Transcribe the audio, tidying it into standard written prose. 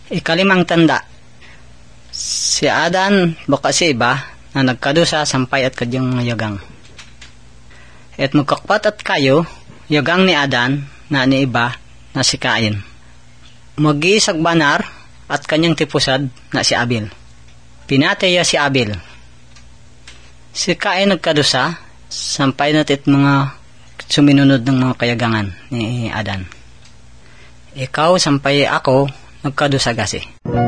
Ikalimang tanda. Si Adan baka si iba na nagkadusa sampay at kadyang yagang. At magkakpat at kayo, yagang ni Adan na ni iba na si Cain. Mag-iisag banar at kanyang tipusad na si Abel. Pinataya si Abel. Si Cain nagkadusa, sampay natit mga suminunod ng mga kayagangan ni Adan. Ikaw, sampay ako, nagkadusa gasi.